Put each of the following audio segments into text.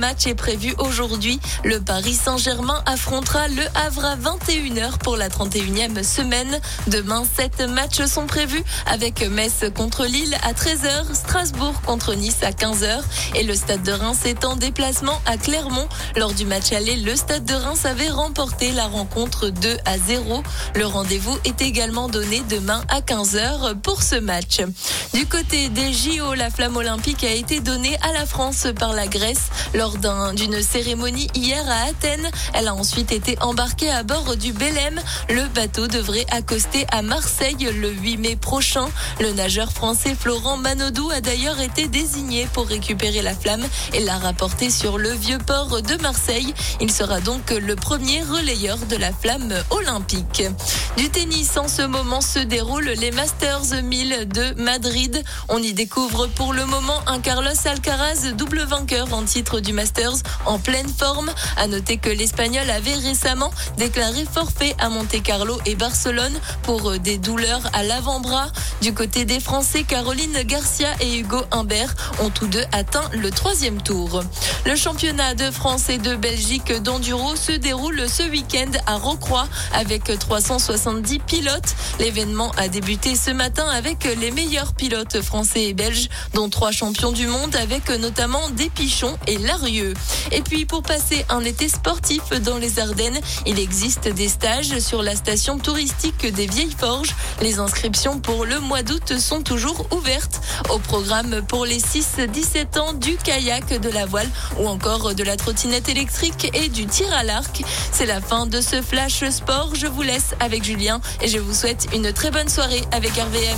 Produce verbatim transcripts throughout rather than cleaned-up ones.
match est prévu aujourd'hui. Le Paris Saint-Germain affrontera le Havre à vingt et une heures pour la trente et unième semaine. Demain, sept matchs sont prévus avec Metz contre Lille à treize heures, Strasbourg contre Nice à quinze heures et le Stade de Reims est en déplacement à Clermont. Lors du match aller, le Stade de Reims avait remporté la rencontre deux à zéro. Le rendez-vous est également donné demain à quinze heures pour ce match. Du côté des J O, la flamme olympique a été donnée à la France par la Grèce lors d'un, d'une cérémonie hier à Athènes. Elle a ensuite été embarquée à bord du Belém. Le bateau devrait accoster à Marseille le huit mai prochain. Le nageur français Florent Manodou a d'ailleurs été désigné pour récupérer la flamme et la rapporter sur le vieux port de Marseille. Il sera donc le premier relayeur de la flamme olympique. Du tennis, en ce moment se déroulent les Masters mille de Madrid. On y découvre pour le moment un Carlos Alcaraz, double vainqueur en titre du Masters, en pleine forme. À noter que l'Espagnol avait récemment déclaré forfait à Monte-Carlo et Barcelone pour des douleurs à l'avant-bras. Du côté des Français, Caroline Garcia et Hugo Humbert ont tous deux atteint le troisième tour. Le championnat de France et de Belgique d'enduro se déroule ce week-end à Rocroi avec trois cent soixante-dix pilotes. L'événement a débuté ce matin avec les meilleurs pilotes français et belges, dont trois champions du monde avec notamment des Pichons et Larieux. Et puis pour passer un été sportif dans les Ardennes, il existe des stages sur la station touristique des Vieilles Forges. Les inscriptions pour le mois d'août sont toujours ouvertes. Au programme pour les six à dix-sept ans, du kayak, de la voile ou encore de la trottinette électrique et du tir à l'arc. C'est la fin de ce Flash Sport. Je vous laisse avec Julien et je vous souhaite une très bonne soirée avec R V M.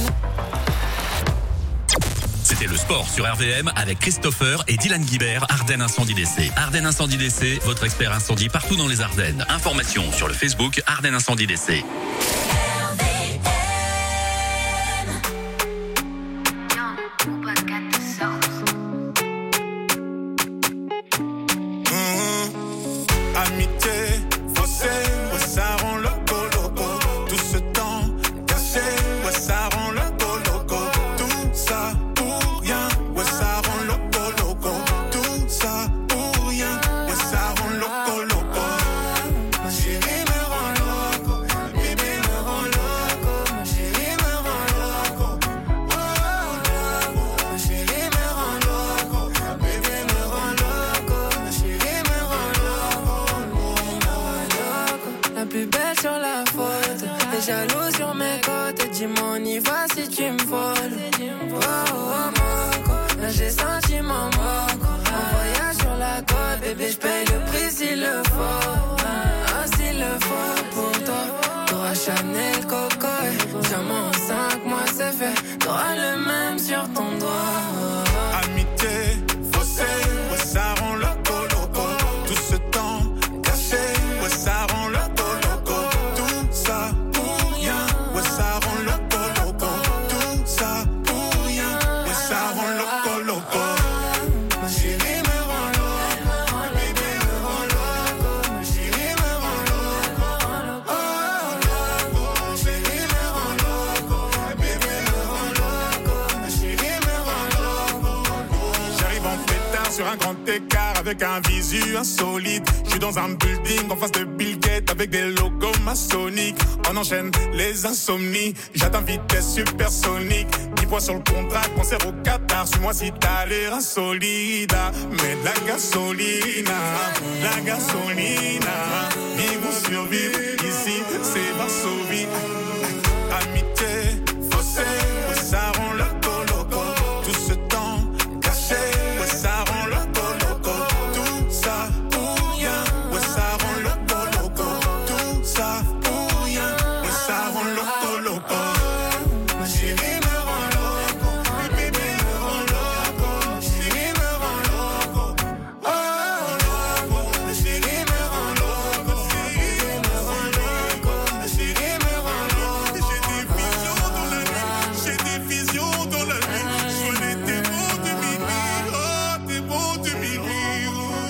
C'était le sport sur R V M avec Christopher et Dylan Guibert, Ardennes Incendie D C. Ardennes Incendie D C, votre expert incendie partout dans les Ardennes. Information sur le Facebook Ardennes Incendie D C. Jaloux sur mes côtes, dis-moi on y va si tu me voles. Oh, oh, moco, là j'ai senti mon moco. Un voyage sur la côte, bébé j'paye le prix s'il le faut. Ah s'il le faut pour toi, t'auras Chanel, Coco et diamant en cinq mois c'est fait. T'auras le même sur ton doigt. Amitié, faussé, ouais ça rend loco loco. Tout ce temps caché, ouais ça rend loco. Sur un grand écart avec un visu insolite. Je suis dans un building en face de Bill Gates avec des logos maçonniques. On enchaîne les insomnies. J'atteins vitesse supersonique. dix points sur le contrat, concert au Qatar. Suis-moi si t'as l'air insolide. Mais de la gasolina, la gasolina. Vivre ou survivre, ici c'est Varsovie. Amitié, faussé, ouais, ça rend loco loco. Tout ce temps caché, ouais, ça rend loco loco. Tout ça pour rien, ouais, ça rend loco loco. Tout ça pour rien, ouais, ça rend loco loco. Ma chérie me rend loco, ma bébé me rend loco. Ma chérie me rend loco, oh loco. Ma chérie me rend loco, ma chérie me rend loco. Ma chérie me rend loco. J'ai des visions dans la nuit, j'ai des visions dans la nuit. Je vois les démons de minuit, oh démons de minuit.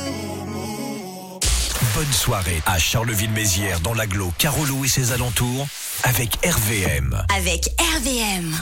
Bonne soirée à Charleville-Mézières dans l'agglo Carolo et ses alentours avec R V M. Avec R V M.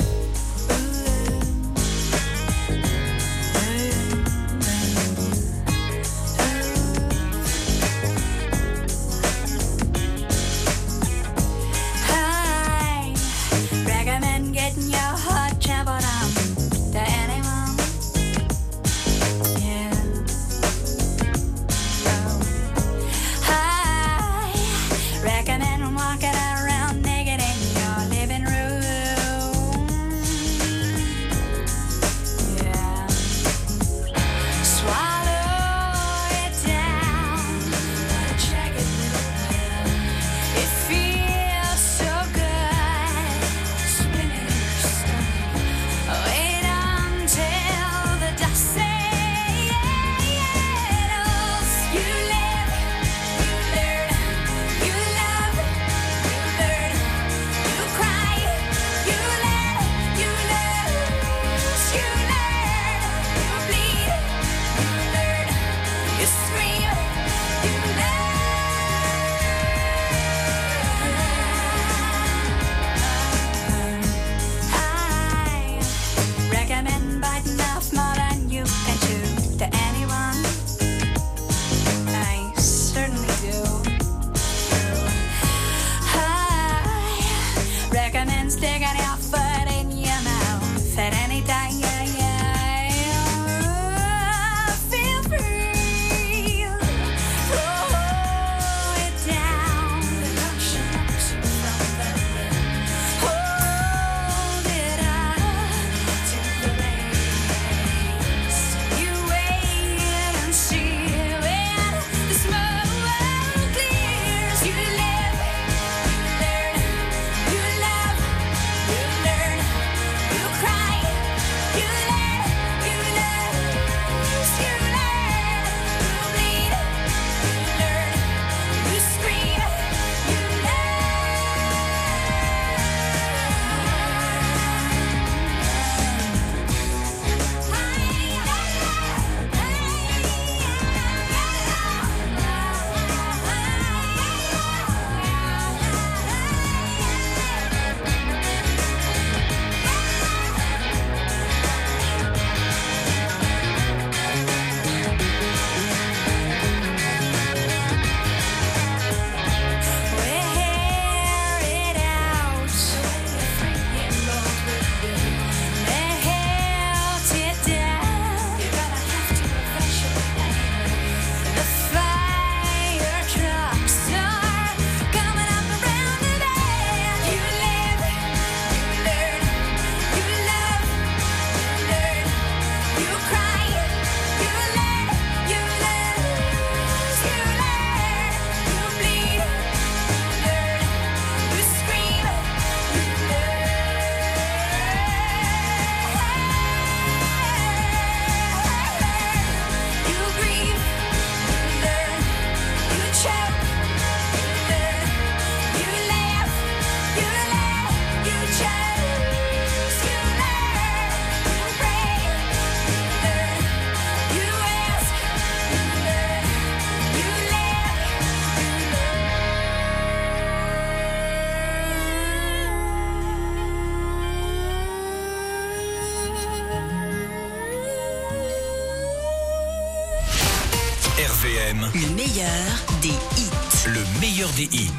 V M, le meilleur des hits. le meilleur des hits.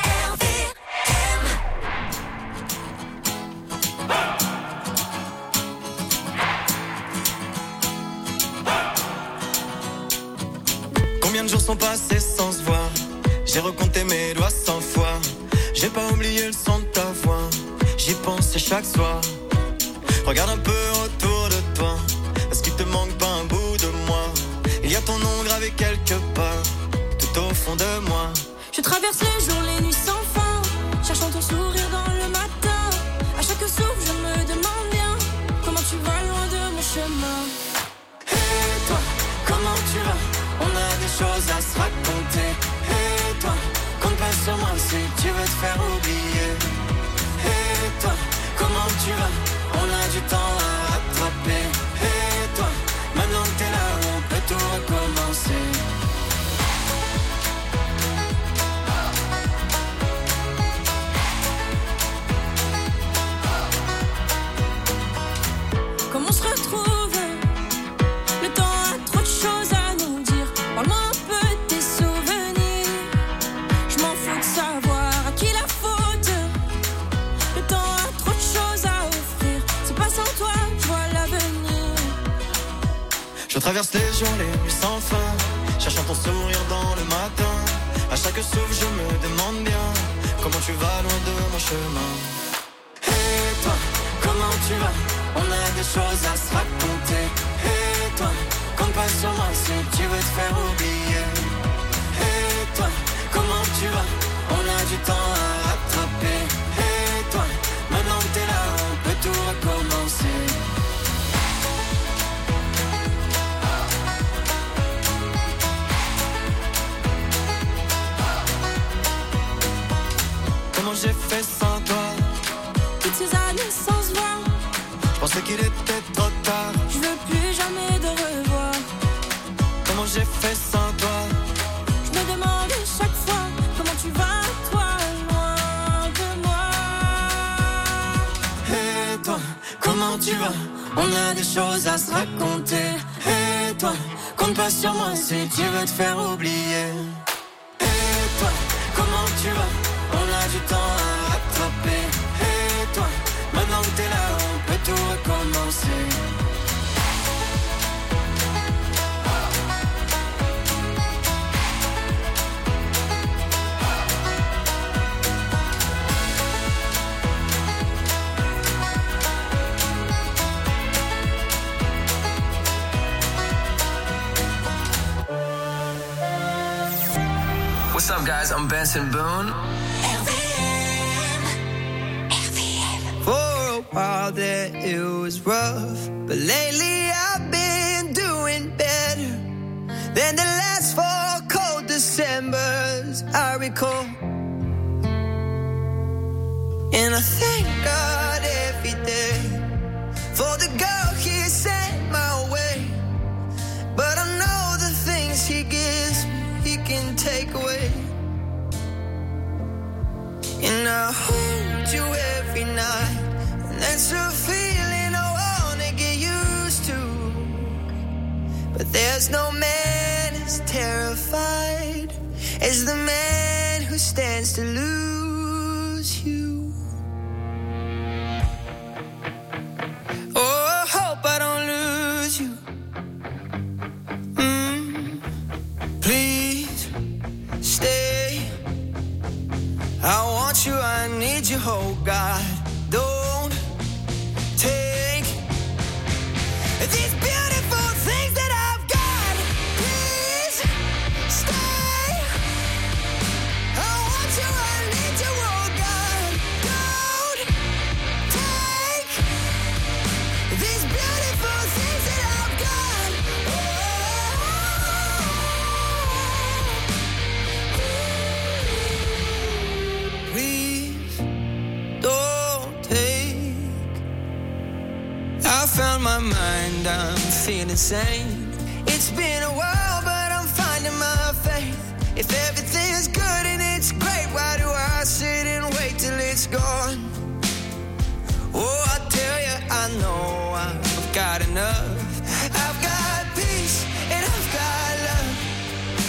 Combien de jours sont passés sans se voir? J'ai recompté mes doigts cent fois. J'ai pas oublié le son de ta voix. J'y pense chaque soir. Regarde un peu autour de toi. Est-ce qu'il te manque pas un bout de moi? Il y a ton nom gravé quelque part, tout au fond de moi. Je traverse les jours, les nuits sans fin, cherchant ton sourire dans le matin. À chaque souffle, je me demande bien comment tu vas loin de mon chemin. Et toi, comment tu vas? On a des choses à se raconter. Et toi, compte pas sur moi si tu veux te faire oublier. Et toi, comment tu vas? On a du temps à rattraper. Et toi, maintenant que t'es là, on peut tout recommencer. Comme on se retrouve, le temps a trop de choses à nous dire. Parle-moi un peu de tes souvenirs. Je m'en fous de savoir à qui la faute. Le temps a trop de choses à offrir. C'est pas sans toi, je vois l'avenir. Je traverse les jours, les nuits sans fin, cherchant ton sourire dans le matin. À chaque souffle, je me demande bien comment tu vas loin de mon chemin. Et toi, comment tu vas? On a des choses à se raconter. Et toi, compte pas sur moi si tu veux te faire oublier. Et toi, comment tu vas? On a du temps à rattraper. Et toi, maintenant que t'es là, on peut tout recommencer. Comment j'ai fait sans toi? Toutes ces années sans se voir, Je pensais qu'il était trop tard. je veux plus jamais de revoir. Comment j'ai fait sans toi? Je me demande chaque fois comment tu vas, toi, loin de moi. Et toi, comment tu vas? On a des choses à se raconter. Et toi, compte pas sur moi si tu veux te faire oublier. Et toi, comment tu vas? On a du temps à rattraper. Et toi, maintenant que t'es là, on peut tout recommencer. What's up, guys? I'm Benson Boone. For a while there it was rough, but lately I've been doing better than the last four cold Decembers I recall. And I thank God every day for the girl He sent my way. But I know the things He gives me He can take away. And I hold you every night, and that's a feeling I wanna get used to. But there's no man as terrified as the man who stands to lose you. Oh, I hope I don't lose you. Mm. Please stay. I want you, I need you, oh God. Don't take these beautiful things that I've got. Please stay. I want you, I need you, oh God. Don't take these beautiful things that I've got. Please don't take. I found my mind, I'm feeling sane. It's been a while, but I'm finding my faith. If everything's good and it's great, why do I sit and wait till it's gone? Oh, I tell you, I know I've got enough. I've got peace and I've got love.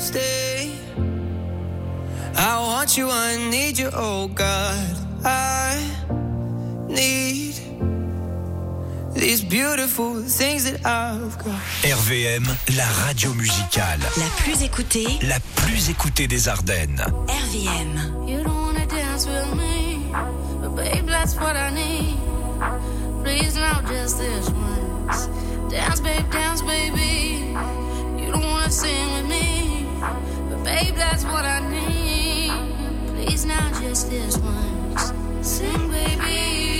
stay. I want you, I need you, oh God. I need these beautiful things that I've got. R V M, la radio musicale. La plus écoutée. La plus écoutée des Ardennes. R V M. You don't wanna dance with me, but babe, that's what I need. Please now, just this once. Dance, babe, dance, baby. You don't wanna sing with me, but babe, that's what I need. Please now, just this once. Sing, baby.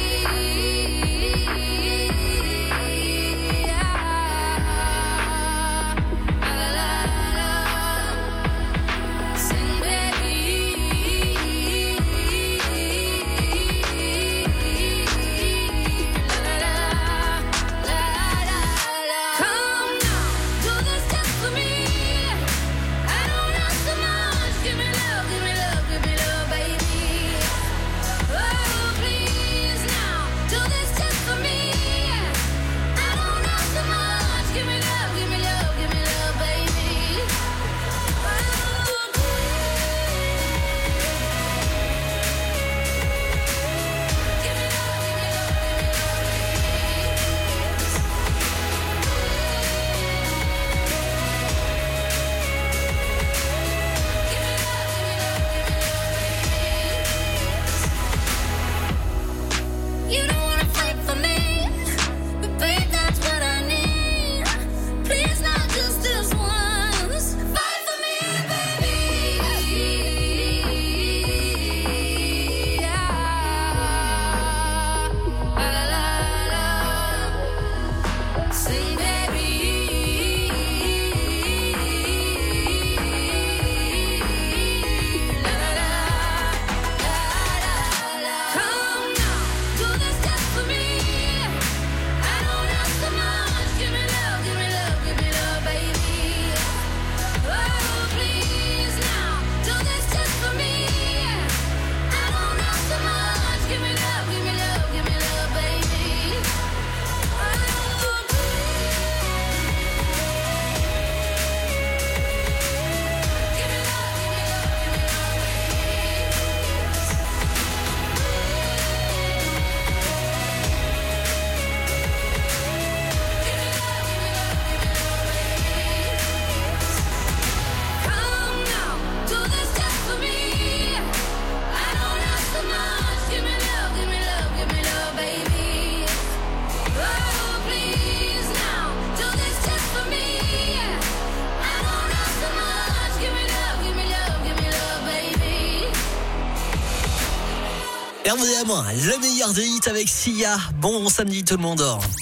R V M, le meilleur des hits avec Sia. Bon samedi tout le monde.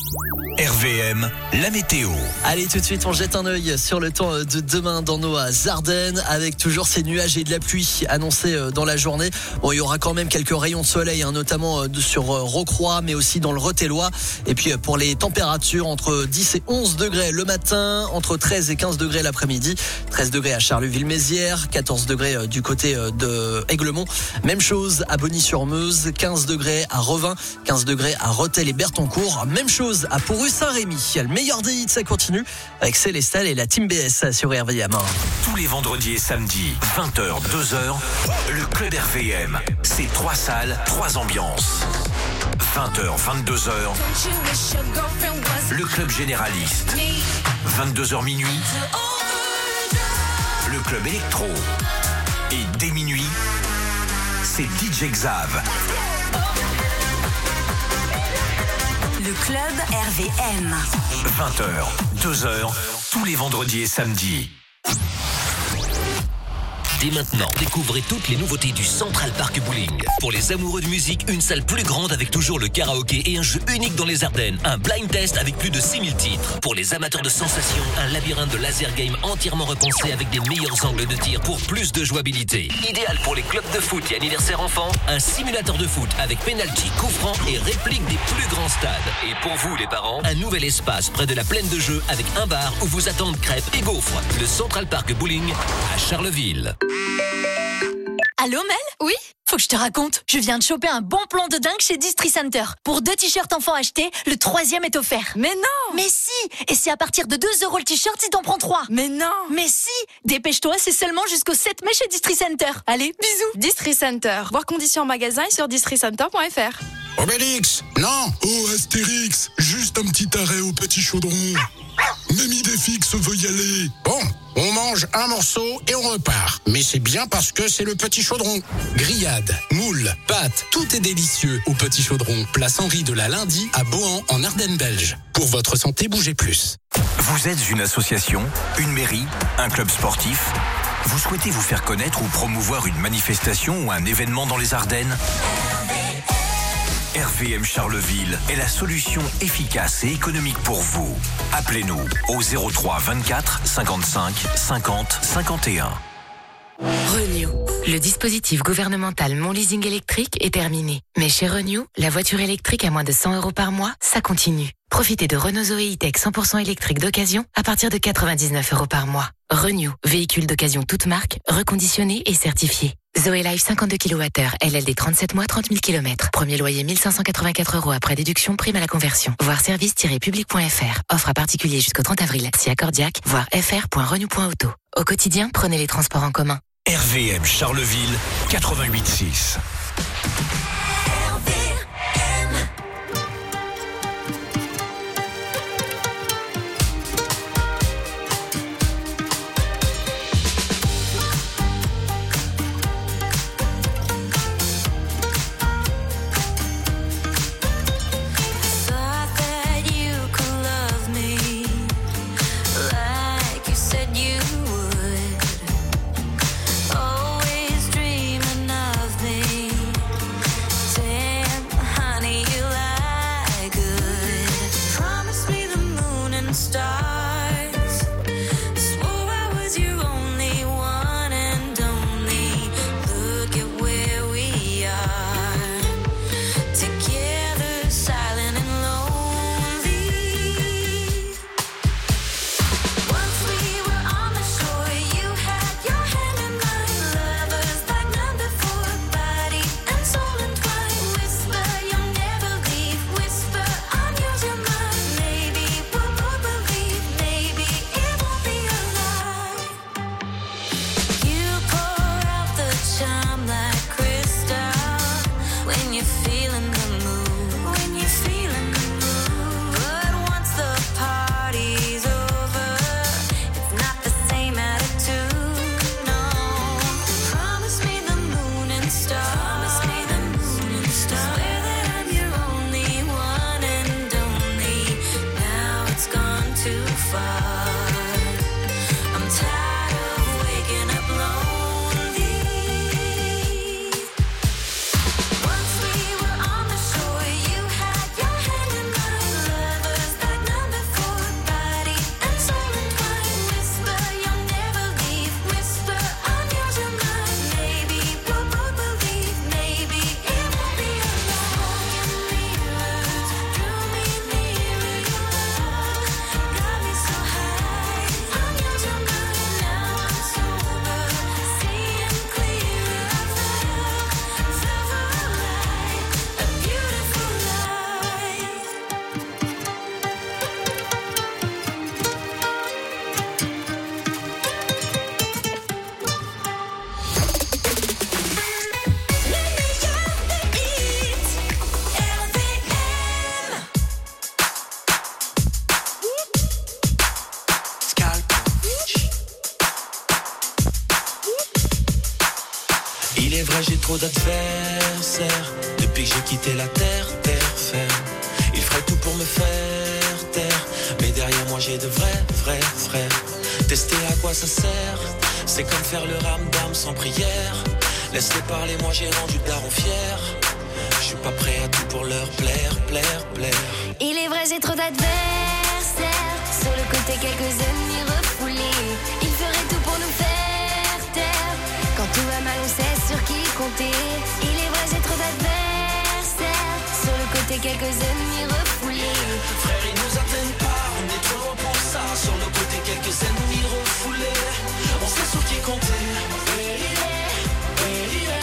R V M, la météo. Allez, tout de suite, on jette un œil sur le temps de demain dans nos Ardennes avec toujours ces nuages et de la pluie annoncés dans la journée. Bon, il y aura quand même quelques rayons de soleil, hein, notamment sur Rocroi, mais aussi dans le Rethèlois. Et puis pour les températures, entre dix et onze degrés le matin, entre treize et quinze degrés l'après-midi. treize degrés à Charleville-Mézières, quatorze degrés du côté de Aiglemont. Même chose à Bonny-sur-Meuse, quinze degrés à Revin, quinze degrés à Rethel et Bertoncourt. Même chose à Pourrus-Saint-Rémy. Le meilleur des hits, ça continue avec Célestal et la Team B S sur R V M. Tous les vendredis et samedis, vingt heures, deux heures, le club R V M. C'est trois salles, trois ambiances. vingt heures, vingt-deux heures, le club généraliste. vingt-deux heures minuit, le club électro. Et dès minuit, c'est D J Xav. Le club R V M. vingt heures, deux heures, tous les vendredis et samedis. Dès maintenant, découvrez toutes les nouveautés du Central Park Bowling. Pour les amoureux de musique, une salle plus grande avec toujours le karaoké et un jeu unique dans les Ardennes. Un blind test avec plus de six mille titres. Pour les amateurs de sensations, un labyrinthe de laser game entièrement repensé avec des meilleurs angles de tir pour plus de jouabilité. Idéal pour les clubs de foot et anniversaires enfants, un simulateur de foot avec penalty, coup franc et réplique des plus grands stades. Et pour vous les parents, un nouvel espace près de la plaine de jeu avec un bar où vous attendent crêpes et gaufres. Le Central Park Bowling à Charleville. Allô Mel ? Oui ? Faut que je te raconte, je viens de choper un bon plan de dingue chez Distri Center. Pour deux t-shirts enfants achetés, le troisième est offert. Mais non! Mais si! Et c'est à partir de deux euros le t-shirt si t'en prends trois. Mais non! Mais si! Dépêche-toi, c'est seulement jusqu'au sept mai chez Distri Center. Allez, bisous! Distri Center. Voir conditions en magasin et sur distri center point f r. Obélix, non! Oh Astérix, juste un petit arrêt au petit chaudron. Même Idéfix veut y aller. Bon, on mange un morceau et on repart. Mais c'est bien parce que c'est le petit chaudron. Grillades, moules, pâtes, tout est délicieux au petit chaudron. Place Henri de la Lundi à Bohan en Ardennes belge. Pour votre santé, bougez plus. Vous êtes une association, une mairie, un club sportif ? Vous souhaitez vous faire connaître ou promouvoir une manifestation ou un événement dans les Ardennes ? R V M Charleville est la solution efficace et économique pour vous. Appelez-nous au zéro trois vingt-quatre cinquante-cinq cinquante cinquante et un. Renew. Le dispositif gouvernemental Mon Leasing électrique est terminé. Mais chez Renew, la voiture électrique à moins de cent euros par mois, ça continue. Profitez de Renault Zoé E-Tech cent pour cent électrique d'occasion à partir de quatre-vingt-dix-neuf euros par mois. Renew, véhicule d'occasion toute marque, reconditionné et certifié. Zoé Life cinquante-deux kilowattheures, L L D trente-sept mois, trente mille kilomètres. Premier loyer mille cinq cent quatre-vingt-quatre euros après déduction, prime à la conversion. Voir service tiret public point f r. Offre à particulier jusqu'au trente avril. Si accordiaque, voir f r point renew point auto. Au quotidien, prenez les transports en commun. R V M Charleville quatre-vingt-huit six. J'ai trop d'adversaires depuis que j'ai quitté la terre, terre ferme. Ils feraient tout pour me faire taire, mais derrière moi j'ai de vrais, vrais frères. Tester à quoi ça sert, c'est comme faire le ramdam sans prière. Laisse-les parler, moi j'ai rendu daron fier. Je suis pas prêt à tout pour leur plaire, plaire, plaire. Il est vrai, j'ai trop d'adversaires. Sur le côté, quelques ennemis refoulés. Ils feraient tout pour nous faire taire. Quand tout va mal, on sait sur qui compter. Il est vrai, j'ai trop d'adversaires. Sur le côté, quelques ennemis refoulés. Frère, ils nous atteignent pas, on est trop loin pour ça. Sur le côté, quelques ennemis refoulés. On sait sur qui compter. Et il est, et il est.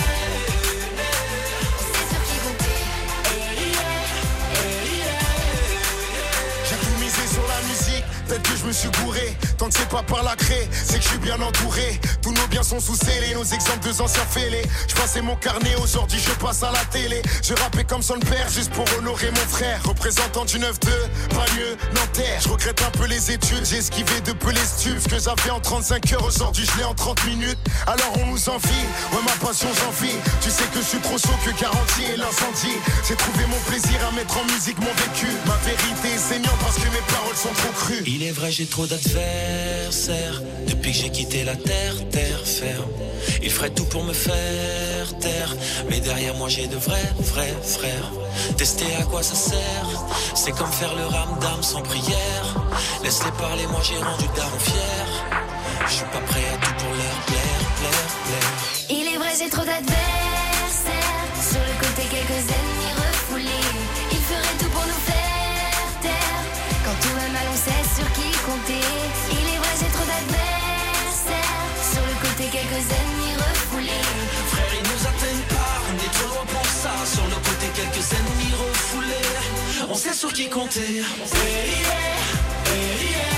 tant que c'est pas par la craie, c'est que je suis bien entouré. Tous nos biens sont sous scellés, nos exemples de anciens fêlés. Je passais mon carnet, aujourd'hui je passe à la télé. Je rappais comme son père juste pour honorer mon frère. Représentant du neuf deux, pas mieux, Nanterre. Je regrette un peu les études, j'ai esquivé de peu les stupes. Ce que j'avais en trente-cinq heures, aujourd'hui je l'ai en trente minutes. Alors on nous envie, ouais ma passion j'en vis. Tu sais que je suis trop chaud que garantie et l'incendie. J'ai trouvé mon plaisir à mettre en musique mon vécu. Ma vérité est saignante parce que mes paroles sont trop crues. Il est vrai j'ai trop d'adversaires. Depuis que j'ai quitté la terre, terre ferme. Ils feraient tout pour me faire taire. Mais derrière moi j'ai de vrais, vrais frères. Tester à quoi ça sert, c'est comme faire le ramdam sans prière. Laisse-les parler, moi j'ai rendu daron fier. Je suis pas prêt à tout pour leur plaire, plaire, plaire. Il est vrai j'ai trop d'adversaires. Sur le côté quelques ennemis refoulés. Ils feraient tout pour nous faire taire. Quand tout va mal on sait sur qui compter. Il est vrai j'ai trop d'adversaires. Sur le côté quelques ennemis refoulés. Frère ils nous atteignent pas, on est trop loin pour ça. Sur le côté quelques ennemis refoulés. On sait sur qui compter. Hey, yeah, hey, yeah.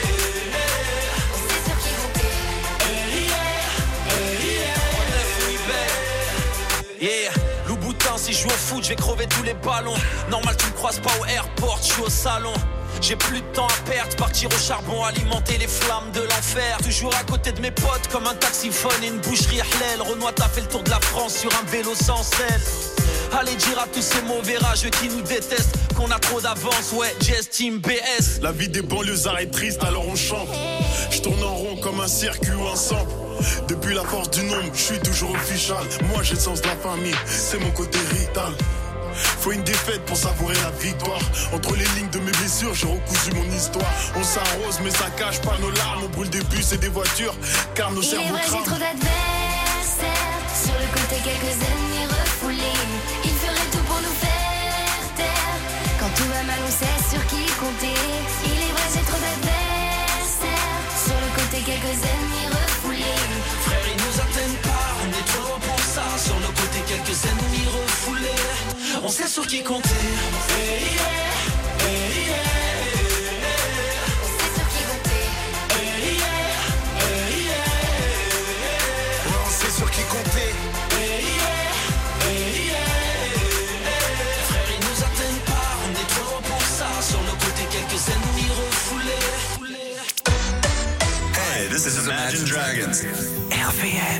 Yeah, Louboutin, si je joue au foot, je vais crever tous les ballons. Normal, tu me croises pas au airport, je suis au salon. J'ai plus de temps à perdre, partir au charbon, alimenter les flammes de l'enfer. Toujours à côté de mes potes, comme un taxiphone et une boucherie Ahlel. Renoir t'a fait le tour de la France sur un vélo sans selle. Allez dire à tous ces mauvais rageux qui nous détestent qu'on a trop d'avance, ouais, Jazz Team B S. La vie des banlieusards est triste, alors on chante. Je tourne en rond comme un circuit ou un sample. Depuis la force du nombre, je suis toujours official. Moi j'ai le sens de la famille, c'est mon côté rital. Faut une défaite pour savourer la victoire. Entre les lignes de mes blessures, j'ai recousu mon histoire. On s'arrose mais ça cache pas nos larmes. On brûle des bus et des voitures, car nos cerveaux crament. Il est vrai j'ai trop d'adversaires. Sur le côté quelques ennemis refoulés. Ils feraient tout pour nous faire taire. Quand tout va mal on sait sur qui compter. Il est vrai j'ai trop d'adversaires. Sur le côté quelques ennemis refoulés. Frère ils nous atteignent pas, on est trop loin pour ça. Sur le côté quelques ennemis refoulés. On sait sur qui compter. Hey, yeah, hey, yeah. On sait sur qui compter. Hey, yeah, hey, yeah. Ouais, on sait sur qui compter. Hey, yeah, hey, yeah. Frère ils nous atteignent pas, on est trop loin pour ça. Sur le côté quelques ennemis refoulés. Hey, this is Imagine Dragons. R V M.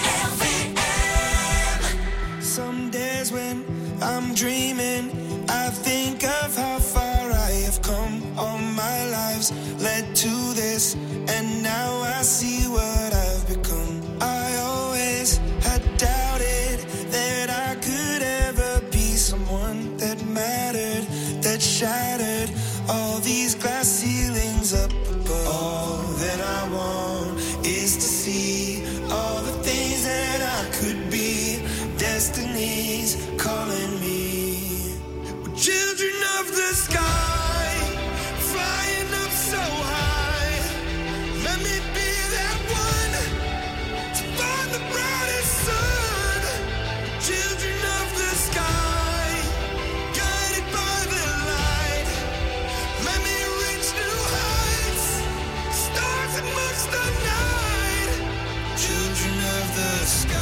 Some days when I'm dreaming, I think of how far I have come. All my lives led to this, and now I see what I've become. I always had doubted that I could ever be someone that mattered, that shattered all these glass ceilings up above. All that I want is to see all the things that I could be. Destiny's calling me. We're children of the sky, flying up so high. Let me be that one to find the brightest sun. Children of the sky, guided by the light. Let me reach new heights, stars amongst the night. Children of the sky.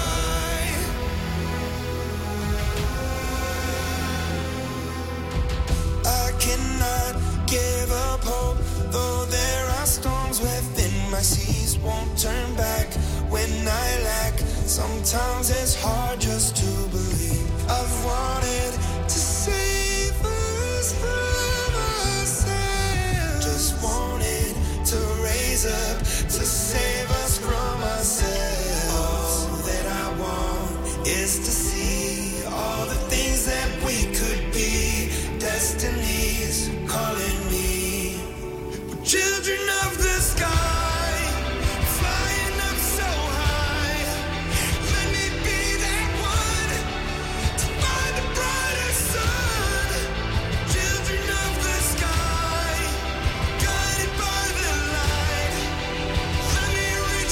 Cannot give up hope, though there are storms within my seas. Won't turn back when I lack. Sometimes it's hard just to believe. I've wanted to save us from ourselves. Just wanted to raise up to save us from ourselves. All that I want is to see all the things that we could be. Destiny's calling me. We're children of the sky, flying up so high. Let me be that one to find the brightest sun. Children of the sky, guided by the light. Let me reach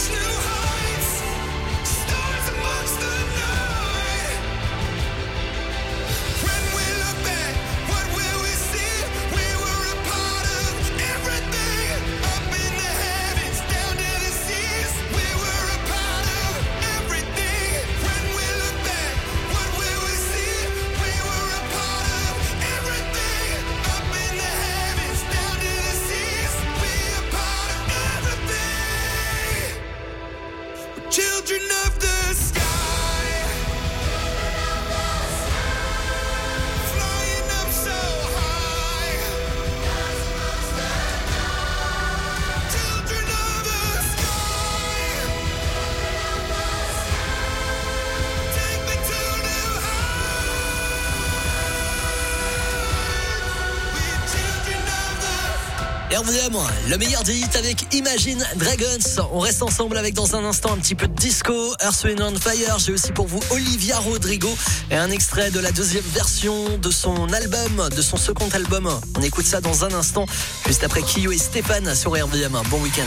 R V M, le meilleur des hits avec Imagine Dragons. On reste ensemble avec dans un instant un petit peu de disco, Earth, Wind and Fire. J'ai aussi pour vous Olivia Rodrigo et un extrait de la deuxième version de son album, de son second album. On écoute ça dans un instant, juste après Kyo et Stéphane sur R V M. Bon week-end.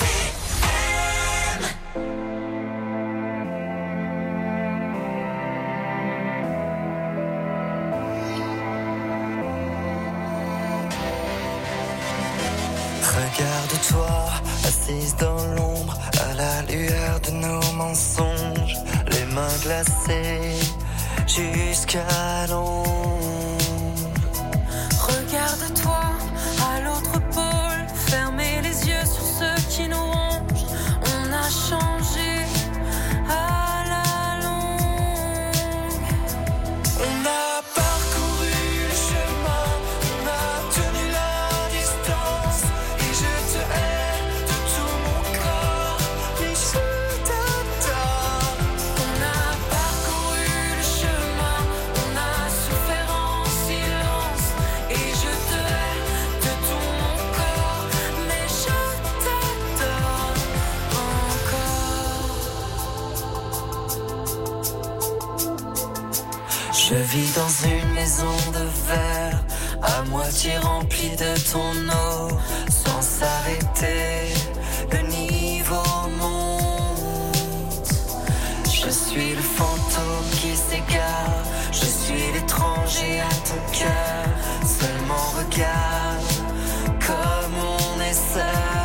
Regarde-toi, assise dans l'ombre, à la lueur de nos mensonges, les mains glacées jusqu'à l'ombre. Regarde-toi, à l'autre pôle, fermez les yeux sur ceux qui nous rongent. On a changé à la longue. On a parcouru le chemin, on a tenu la distance. Et je te hais de tout mon corps, mais je t'adore. On a parcouru le chemin, on a souffert en silence. Et je te hais de tout mon corps, mais je t'adore encore. Je vis dans une maison de verre, à moitié remplie de ton eau, sans s'arrêter, le niveau monte. Je suis le fantôme qui s'égare, je suis l'étranger à ton cœur. Seulement regarde comme on est seul.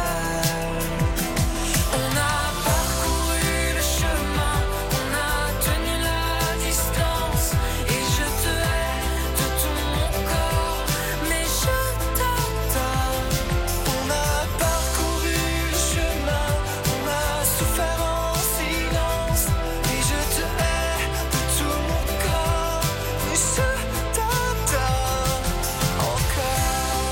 On a parcouru le chemin, on a tenu la distance. Et je te hais de tout mon corps, mais je t'adore. On a parcouru le chemin, on a souffert en silence. Et je te hais de tout mon corps, mais je t'adore encore.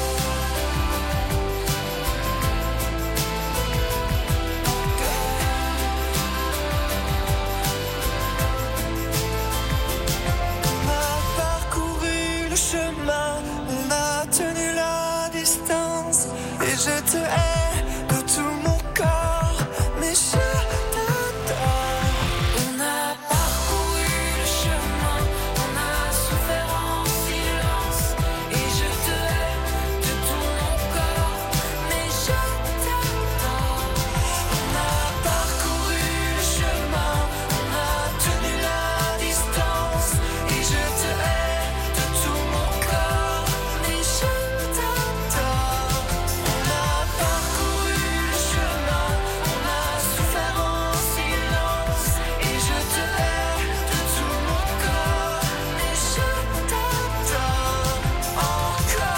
On a parcouru le chemin, on a tenu la distance. Et je te hais de tout mon corps, mais je t'adore. On a parcouru le chemin, on a souffert en silence. Et je te hais de tout mon corps, mais je t'adore. On a parcouru le chemin, on a tenu la distance. Et je te hais de tout mon corps, mais je t'adore. On a parcouru le chemin, on a souffert en silence. Et je te hais de tout mon corps, mais je t'adore encore,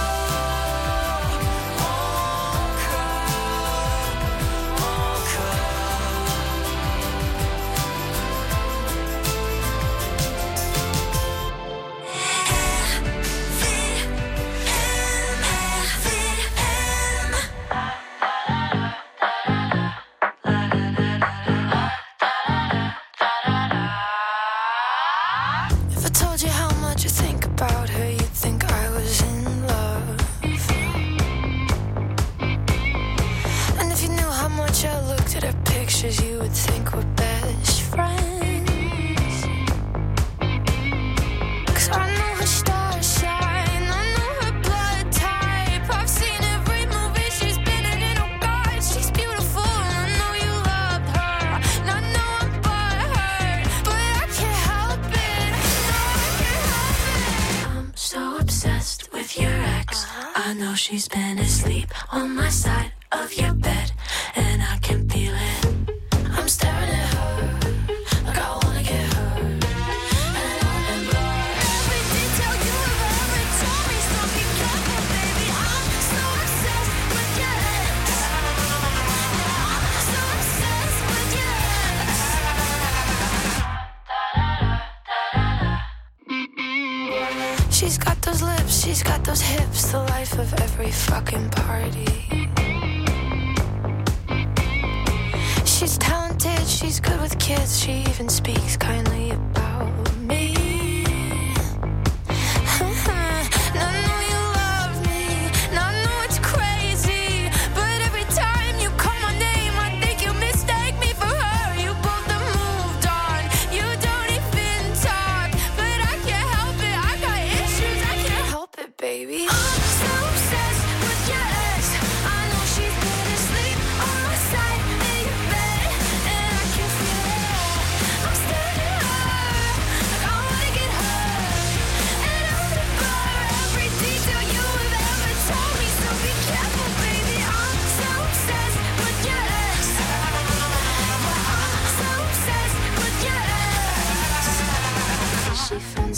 If I told you how much I think about her, you'd think I was in love. And if you knew how much I looked at her pictures, you would think we're best friends. 'Cause I know her stars shine, I know her blood type. I've seen every movie she's been in, and oh God, she's beautiful. And I know you love her, and I know I'm butthurt, but I can't help it. I'm so obsessed with your ex. I know she's been asleep on my side of your bed, and I can feel it. I'm staring at her like I wanna get her, and I remember every detail you ever told me. So be careful, baby. I'm so obsessed with your ex. I'm so obsessed with your ex. She's got those lips, she's got those hips, the life of every fucking party. She's talented, she's good with kids, she even speaks kindly about me. And I know you love me, and I know it's crazy.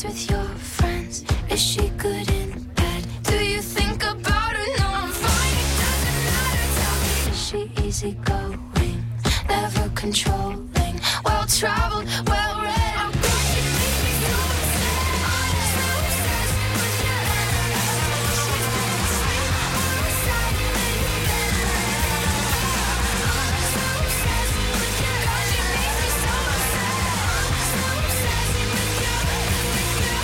with your friends. Is she good in bed? Do you think about her? No, I'm fine, it doesn't matter. Tell me, is she easygoing? Never controlling, well traveled, well read. I bet she makes me so upset. I'm so obsessed with you. She's been asleep on my side lately. I'm so obsessed with you. God, she makes me so upset. I'm so obsessed with you, with you.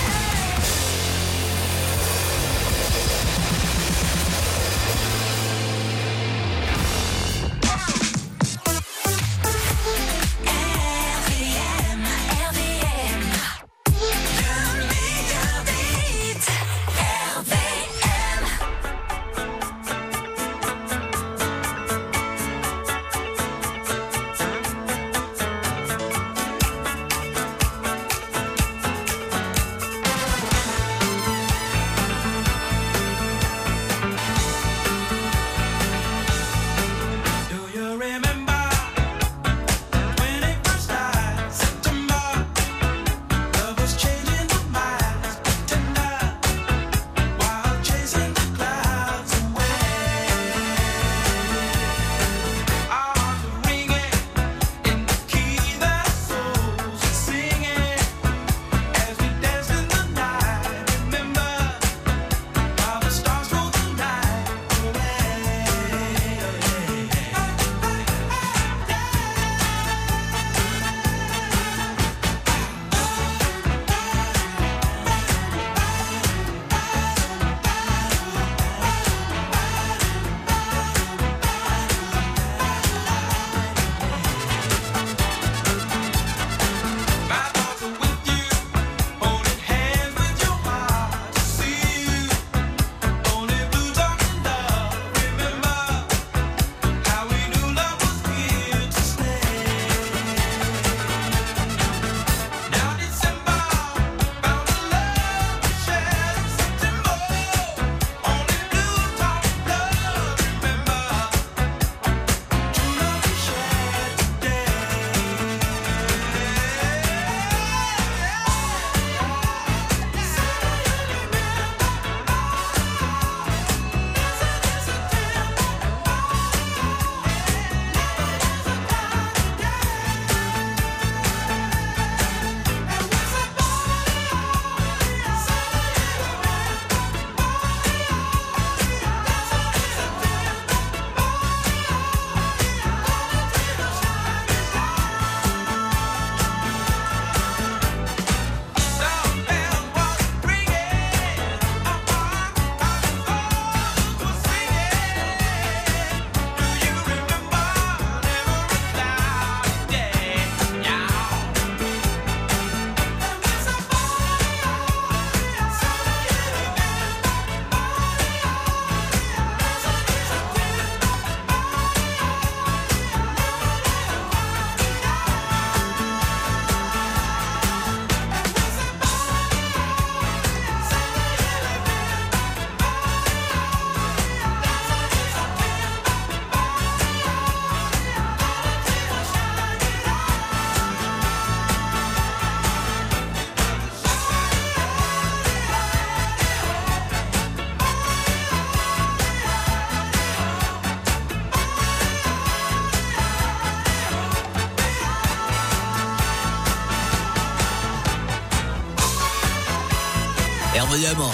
Évidemment.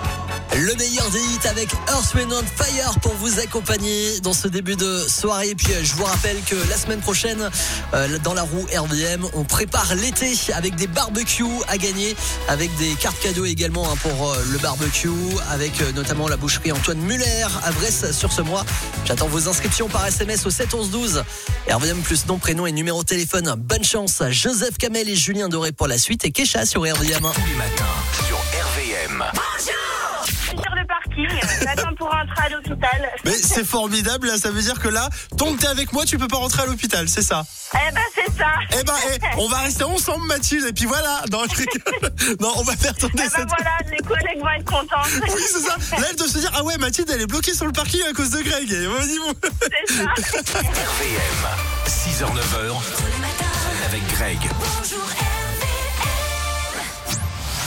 Le meilleur des hits avec Earth, Wind and Fire pour vous accompagner dans ce début de soirée. Et puis je vous rappelle que la semaine prochaine, euh, dans la roue R V M, on prépare l'été avec des barbecues à gagner, avec des cartes cadeaux également hein, pour euh, le barbecue, avec euh, notamment la boucherie Antoine Muller à Brest sur ce mois. J'attends vos inscriptions par S M S au sept onze douze. R V M plus nom, prénom et numéro de téléphone. Bonne chance à Joseph Kamel et Julien Doré pour la suite et Kesha sur R V M. Tous les matins sur R V M. Sur le parking, j'attends pour rentrer à l'hôpital. Mais c'est formidable, là, ça veut dire que là, tant que t'es avec moi, tu peux pas rentrer à l'hôpital, c'est ça? Eh ben c'est ça. Eh ben, eh, on va rester ensemble, Mathilde, et puis voilà. Non, je rigole. Non, on va faire tourner eh ben cette... voilà, les collègues vont être contents. Oui, c'est ça. Là, elle doit se dire, ah ouais, Mathilde, elle est bloquée sur le parking à cause de Greg. Et vas-y, bon. C'est ça. R V M, six heures neuf heures, avec Greg. Bonjour R V M.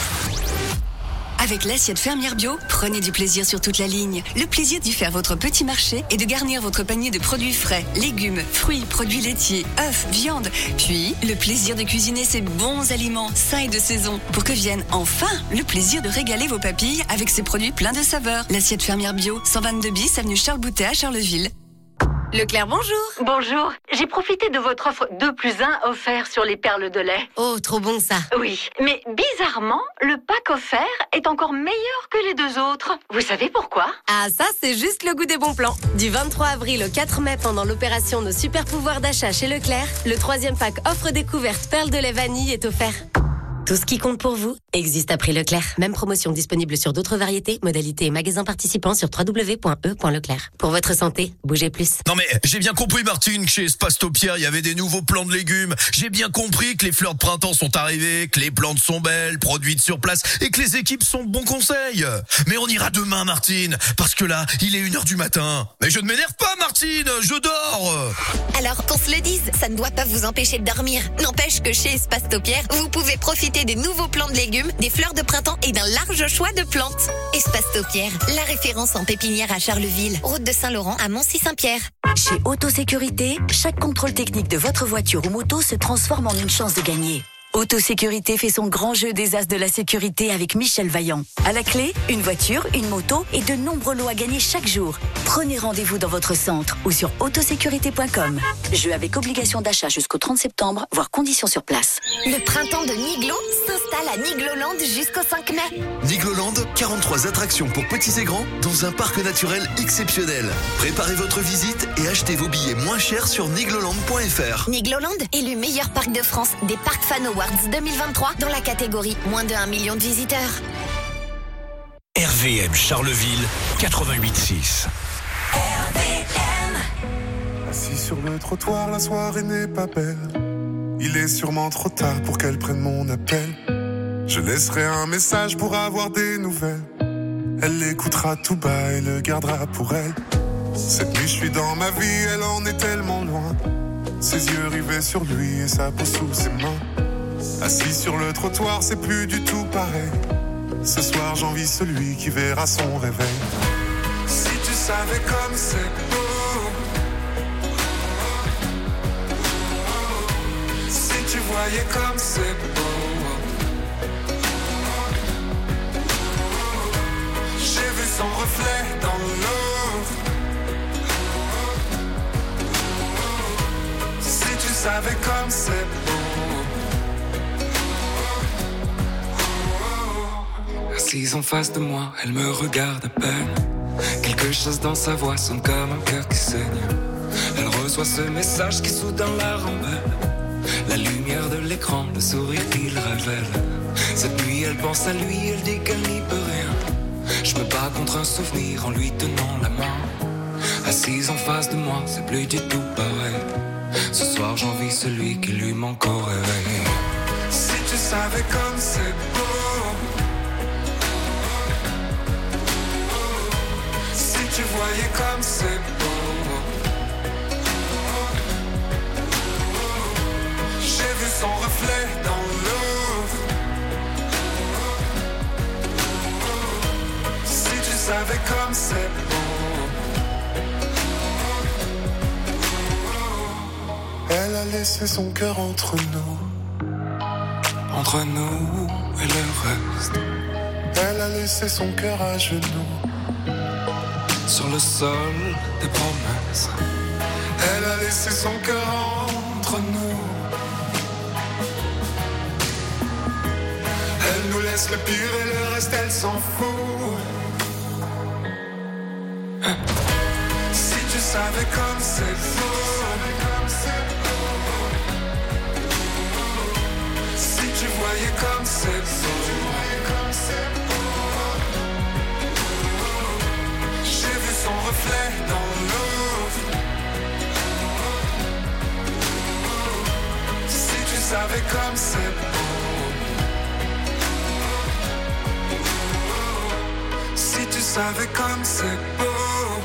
Avec l'assiette fermière bio, prenez du plaisir sur toute la ligne. Le plaisir d'y faire votre petit marché et de garnir votre panier de produits frais, légumes, fruits, produits laitiers, œufs, viande. Puis, le plaisir de cuisiner ces bons aliments, sains et de saison, pour que vienne enfin le plaisir de régaler vos papilles avec ces produits pleins de saveurs. L'assiette fermière bio, cent vingt-deux bis, avenue Charles Boutet à Charleville. Leclerc, bonjour. Bonjour. J'ai profité de votre offre deux plus un offert sur les perles de lait. Oh, trop bon ça. Oui, mais bizarrement, le pack offert est encore meilleur que les deux autres. Vous savez pourquoi? Ah, ça, c'est juste le goût des bons plans. Du vingt-trois avril au quatre mai, pendant l'opération Nos super pouvoirs d'achat chez Leclerc, le troisième pack offre découverte perles de lait vanille est offert. Tout ce qui compte pour vous existe à prix Leclerc. Même promotion disponible sur d'autres variétés, modalités et magasins participants sur w w w point e point leclerc. Pour votre santé, bougez plus. Non mais j'ai bien compris Martine que chez Espace Taupière il y avait des nouveaux plants de légumes. J'ai bien compris que les fleurs de printemps sont arrivées, que les plantes sont belles, produites sur place et que les équipes sont de bons conseils. Mais on ira demain Martine, parce que là il est une heure du matin. Mais je ne m'énerve pas Martine, je dors. Alors qu'on se le dise, ça ne doit pas vous empêcher de dormir. N'empêche que chez Espace Taupière, vous pouvez profiter des nouveaux plants de légumes, des fleurs de printemps et d'un large choix de plantes. Espace Taupière, la référence en pépinière à Charleville. Route de Saint-Laurent à Moncy-Saint-Pierre. Chez Autosécurité, chaque contrôle technique de votre voiture ou moto se transforme en une chance de gagner. Autosécurité fait son grand jeu des as de la sécurité avec Michel Vaillant. À la clé, une voiture, une moto et de nombreux lots à gagner chaque jour. Prenez rendez-vous dans votre centre ou sur autosécurité point com. Jeu avec obligation d'achat jusqu'au trente septembre, voire conditions sur place. Le printemps de Niglo s'installe à Nigloland jusqu'au cinq mai. Nigloland, quarante-trois attractions pour petits et grands dans un parc naturel exceptionnel. Préparez votre visite et achetez vos billets moins chers sur nigloland point f r. Nigloland, élu meilleur parc de France des Parcs Fan Awards deux mille vingt-trois dans la catégorie moins de un million de visiteurs. R V M Charleville quatre-vingt-huit six. Assis sur le trottoir, la soirée n'est pas belle. Il est sûrement trop tard pour qu'elle prenne mon appel. Je laisserai un message pour avoir des nouvelles. Elle l'écoutera tout bas et le gardera pour elle. Cette nuit je suis dans ma vie, elle en est tellement loin. Ses yeux rivés sur lui et sa peau sous ses mains. Assis sur le trottoir, c'est plus du tout pareil. Ce soir, j'envie celui qui verra son réveil. Si tu savais comme c'est beau, si tu voyais comme c'est beau. J'ai vu son reflet dans l'eau. Si tu savais comme c'est beau. Assise en face de moi, elle me regarde à peine. Quelque chose dans sa voix sonne comme un cœur qui saigne. Elle reçoit ce message qui soudain la rembelle. La lumière de l'écran, le sourire qu'il révèle. Cette nuit elle pense à lui, elle dit qu'elle n'y peut rien. Je me bats contre un souvenir en lui tenant la main. Assise en face de moi, c'est plus du tout pareil. Ce soir j'envie celui qui lui manque au réveil. Si tu savais comme c'est beau. Tu voyais comme c'est beau. J'ai vu son reflet dans l'eau. Si tu savais comme c'est beau. Elle a laissé son cœur entre nous. Entre nous et le reste. Elle a laissé son cœur à genoux. Sur le sol des promesses. Elle a laissé son cœur entre nous. Elle nous laisse le pire et le reste elle s'en fout. Si tu savais comme c'est beau. Si tu voyais comme c'est beau. Son reflet dans l'eau. Si tu savais comme c'est beau. Si tu savais comme c'est beau.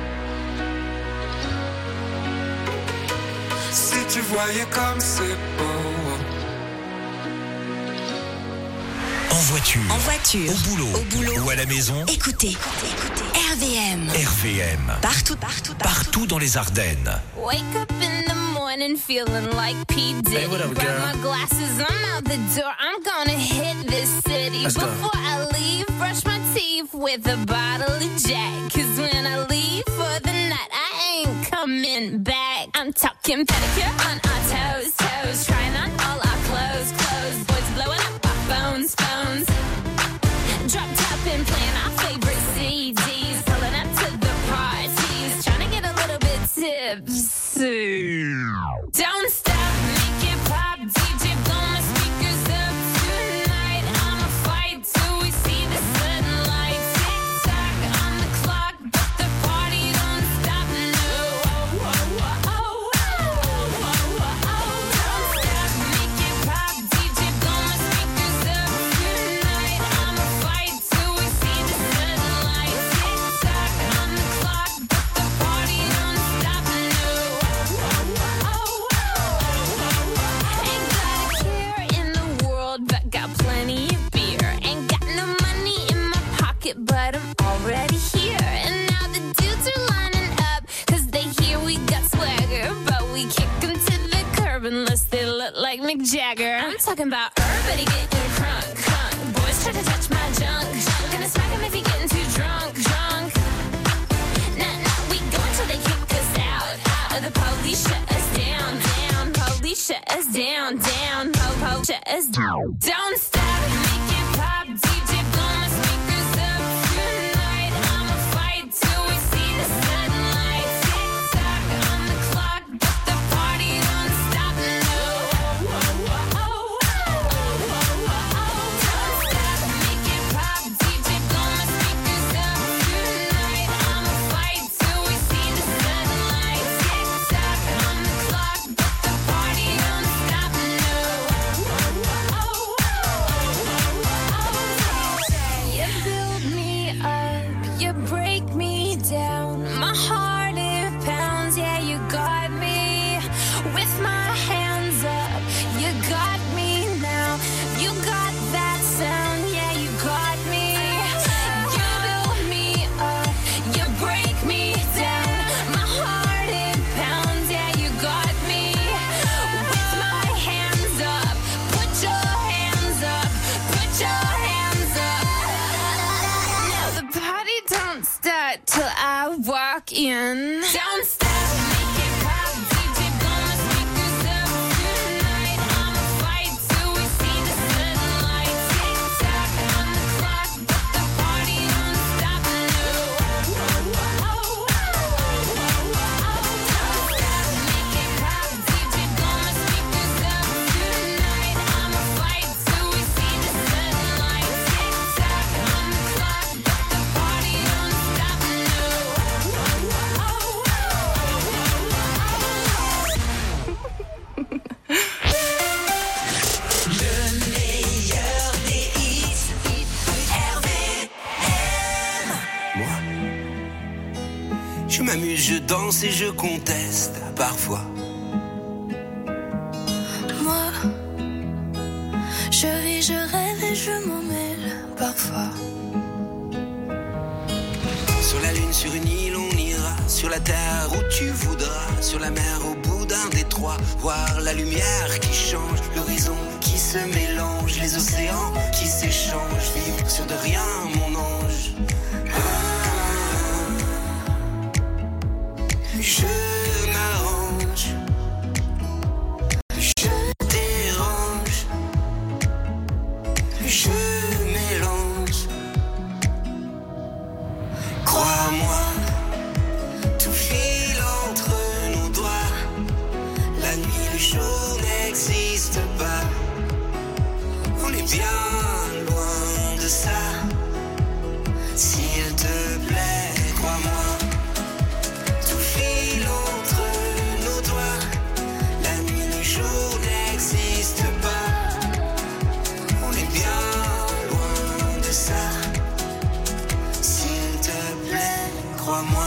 Si tu voyais comme c'est beau. voiture, En voiture. au boulot, Au boulot. ou à la maison. Écoutez, R V M. R V M. Partout, partout, Partout dans les Ardennes. Wake up in the morning feeling like P. Diddy. Hey, what up, Grab girl? my glasses, I'm out the door. I'm gonna hit this city. Let's go. Before I leave, brush my teeth with a bottle of Jack. Cause when I leave for the night, I ain't coming back. I'm talking pedicure on our toes, toes. Trying on all our clothes, clothes. Boys blowing up our phones, phones. Drop top and playing our favorite C Ds. Pulling up to the parties. Trying to get a little bit tipsy. Don't stop, make it pop. D J, blow my speakers up tonight. I'ma fight till we see the sunlight. Tick tock on the clock, but the party don't stop. No. Oh, oh, oh, oh, oh, oh, oh, oh. Don't stop, make it pop. D J, blow my speakers up tonight. I'ma fight till we see the sunlight. Tick tock on the clock, but the party don't stop. No. Ain't got a care in the world, but got plenty of beer. Ain't got no money in my pocket, but I'm already here. And now the dudes are lining up, cause they hear we got swagger. But we kick them to the curb unless they look like Mick Jagger. I'm talking about everybody getting crunk, crunk. Boys try to touch my junk, junk. Gonna smack him if he getting too drunk, drunk. Nah, nah, we go until they kick us out, out. The police shut us down, down. Police shut us down, down. Po, po, shut us down. Don't stop, make it pop. D J, blow my speakers up tonight. I'ma fight till we see the sunlight. Tick tock on the clock, but the party don't stop. No. Oh, oh, oh, oh, oh, oh, oh. Don't stop, make it pop. D J, blow my speakers up tonight. I'ma fight till we see the sunlight. Tick tock on the clock, but the party don't stop. No. Oh, oh, oh, oh, oh. You build me up, you break me down. My heart it pounds, yeah, you got me. With my hands up, you got me now. You got that sound, yeah, you got me. You build me up, you break me down. My heart it pounds, yeah, you got me. With my hands up, put your hands up, put your hands up. Now the party don't start till I walk in. Don't stop, make it pop. D J, blow my speakers up tonight. I'ma fight till we see the sunlight. Tick tock on the clock, but the party don't stop. No. Oh, oh, oh, oh, oh, oh. Don't stop, make it pop. D J, blow my speakers up tonight. I'ma fight till we see the sunlight. Tick tock on the clock, but the party don't stop. No. Oh, oh, oh, oh, oh, oh. Le meilleur des hits, R V M. Moi, je m'amuse, je danse et je conteste parfois. Moi, je vis, je rêve et je m'en mêle parfois. Sur la lune, sur une île, on ira. Sur la terre où tu voudras. Sur la mer, au bout d'un détroit. Voir la lumière qui change. L'horizon qui se mélange. Les océans qui s'échangent. Vivre sur de rien, mon ange. Ah, je m'arrange. Je dérange. Je mélange. Crois-moi, tout file entre nos doigts. La nuit, le jour n'existe pas. On est bien loin de ça. S'il te plaît, crois-moi. Tout file entre nos doigts. La nuit, le jour n'existe pas. On est bien loin de ça. S'il te plaît, crois-moi.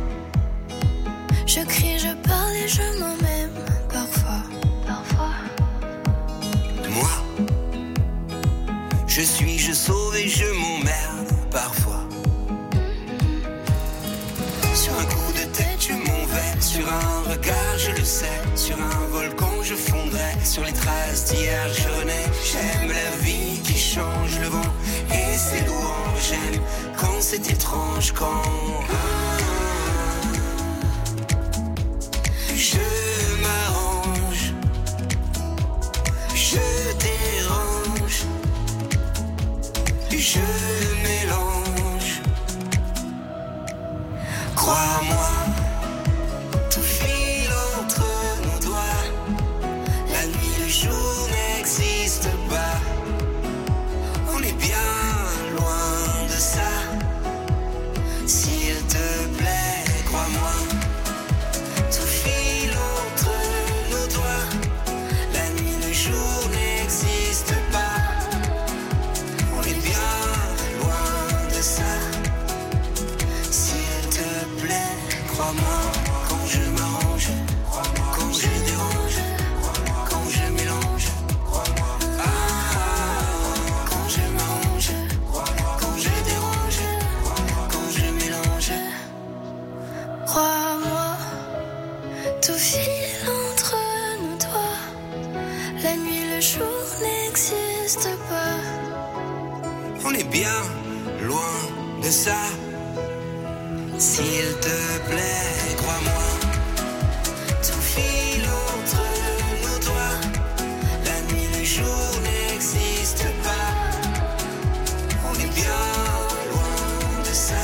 Je crie, je parle et je m'en même parfois. Parfois. Moi, je suis, je sauve et je m'emmerde parfois. Sur un coup de tête je m'en vais, sur un regard je le sais, sur un volcan je fondrai, sur les traces d'hier je renais. J'aime la vie qui change, le vent et ses louanges. J'aime quand c'est étrange, quand je m'arrange, je dérange, je mélange. Crois-moi, tout file entre nos doigts. La nuit, le jour n'existe pas. On est bien loin de ça. S'il te plaît, crois-moi, tout file entre nos doigts. La nuit, le jour n'existe pas. On est bien loin de ça. S'il te plaît, crois-moi, quand je m'arrange, quand je dérange, quand je mélange. Ah, quand je m'arrange, quand je dérange, quand je mélange. Crois-moi, tout file entre nos doigts. La nuit, le jour n'existe pas. On est bien loin de ça. S'il te plaît, crois-moi, tout file entre nos doigts. La nuit, le jour n'existe pas. On est bien loin de ça.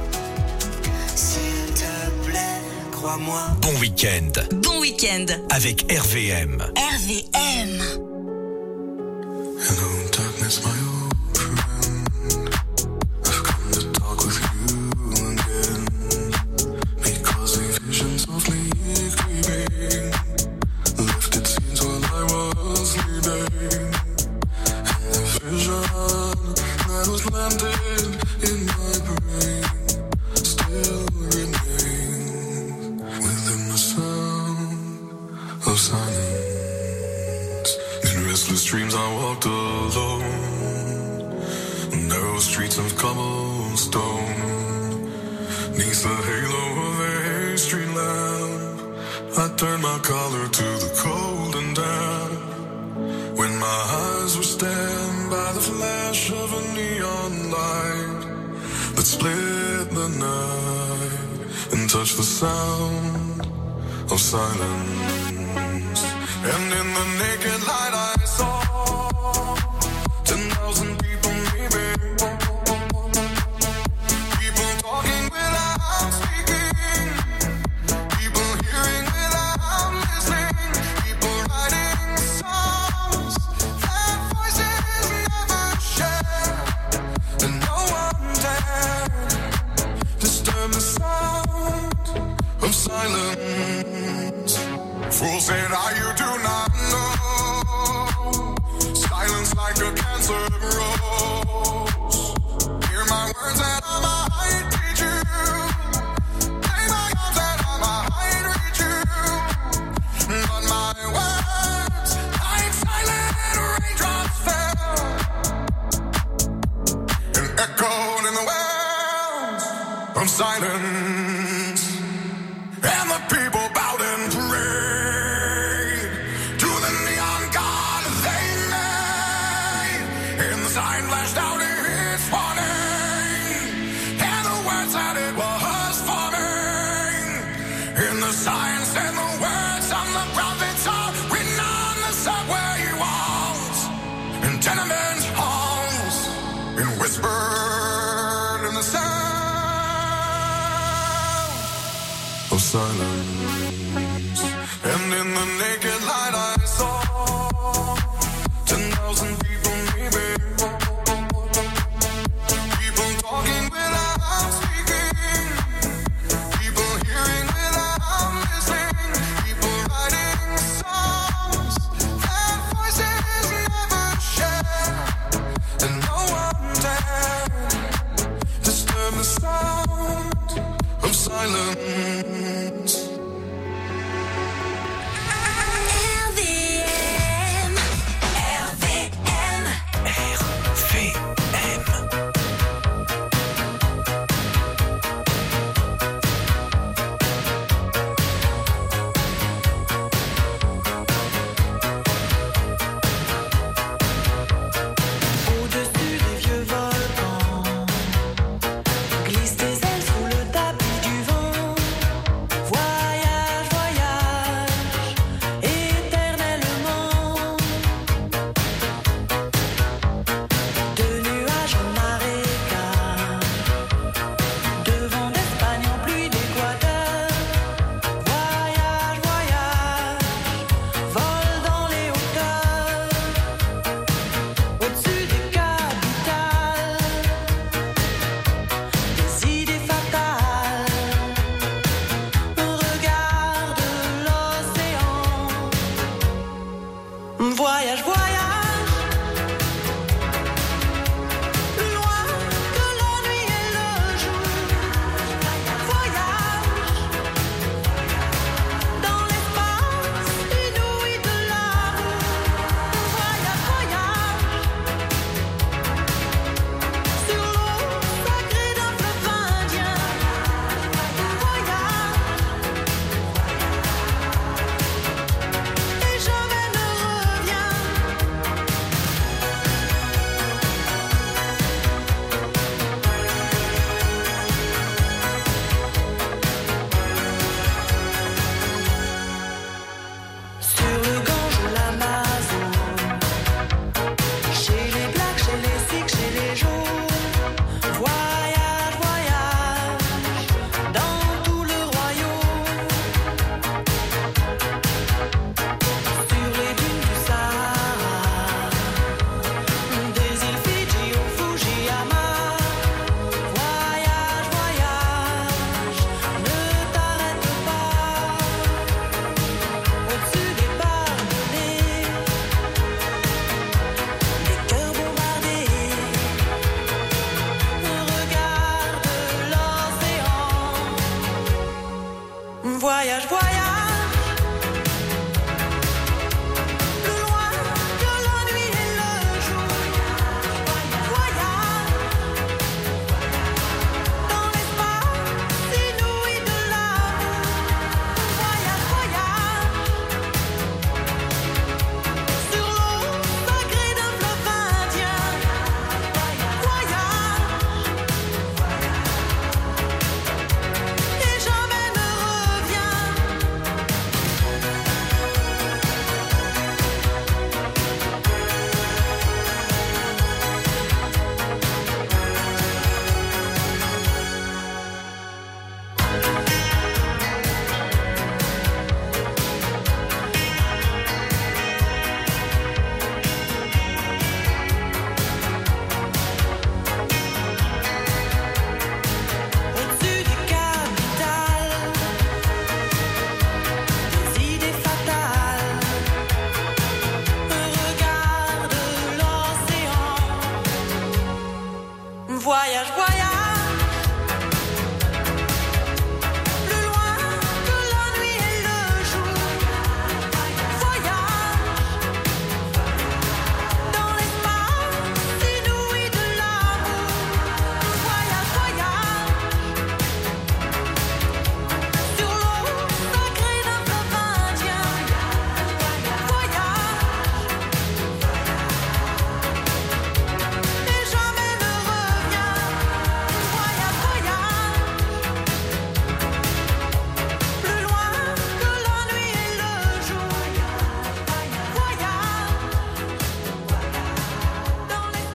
S'il te plaît, crois-moi. Bon week-end Bon week-end. avec R V M. R V M. Hello, darkness, my old friend. I've come to talk with you again. Because a vision softly creeping lifted scenes while I was sleeping. And the vision that was landed in my brain still remains within the sound of silence. In restless dreams I walked alone, narrow streets of cobblestone. Neath the halo of a street lamp, I turned my collar to the cold and damp. When my eyes were stabbed by the flash of a neon light that split the night and touched the sound of silence. And in the naked light I saw ten thousand people maybe. People talking without speaking. People hearing without listening. People writing songs that voices never share. And no one dared disturb the sound of silence. Fool said, "Ah, you do not know. Silence like a cancer grows. Hear my words and I might teach you. Lay my arms and I might reach you. But my words, like silent raindrops fell and echoed in the wells of silence. And the people bowed and prayed to the neon god they made. And the sign flashed out its warning, and the words that it was forming. And the sign said the words on the prophets are written on the subway walls and tenement halls, and whispered in the sound of silence. And in the naked light I saw ten thousand people maybe. People talking without speaking. People hearing without listening. People writing songs that Voyage, voyage.